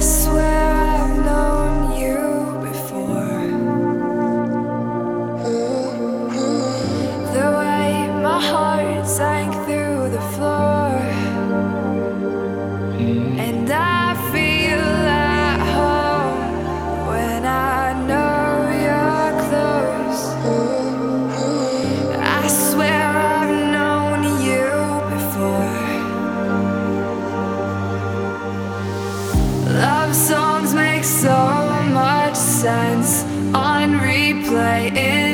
swear I've known you before. The way my heart sank through the floor, and I feel at home when I know you're close. I swear I've known you before. Love songs make so much sense on replay.